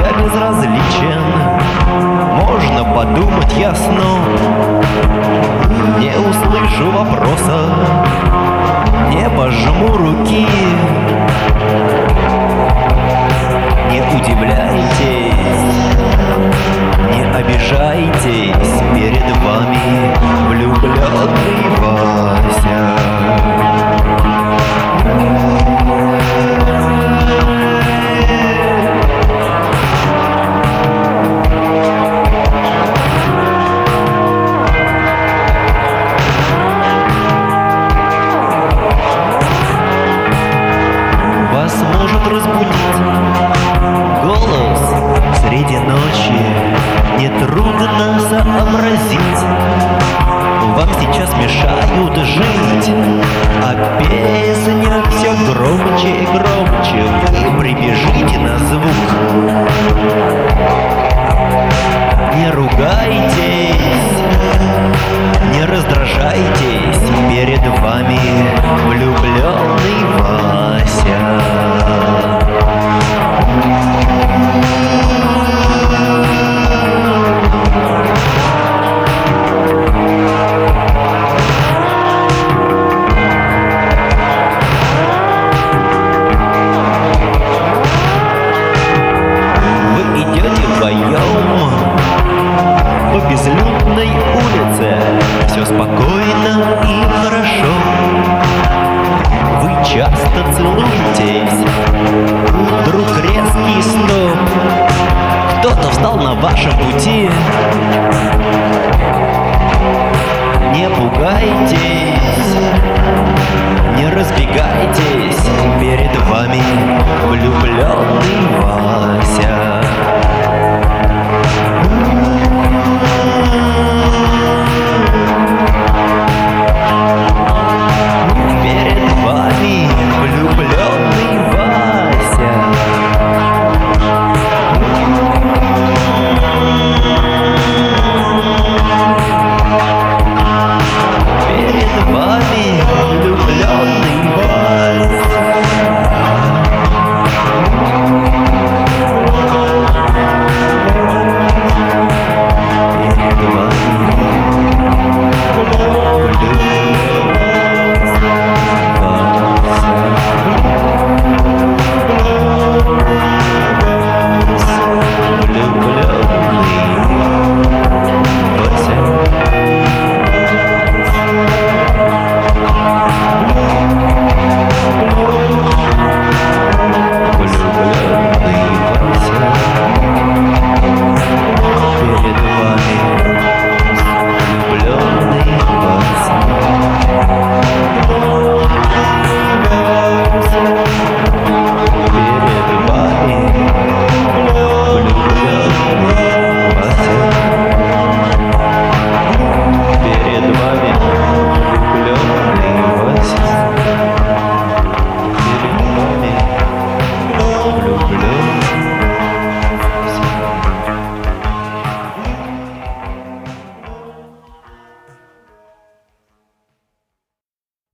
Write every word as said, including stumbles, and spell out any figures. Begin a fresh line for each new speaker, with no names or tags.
я безразличен. Можно подумать ясно, не услышу вопроса, не пожму руки. Не удивляйтесь, не обижайтесь, перед вами влюбленный Вася. Вас может разбудить голос среди ночи, нетрудно сообразить. Вам сейчас мешают жить, а песня все громче и громче. Вы прибежите на звук. Не ругайтесь, не раздражайтесь, перед вами влюбленный Вася. Вы идете вдвоем по безлюдной улице, все спокойно и хорошо. Вы часто целуетесь, вдруг резкий стоп. Кто-то встал на вашем пути. Не пугайтесь, не разбегайтесь, перед вами влюбленный Вася.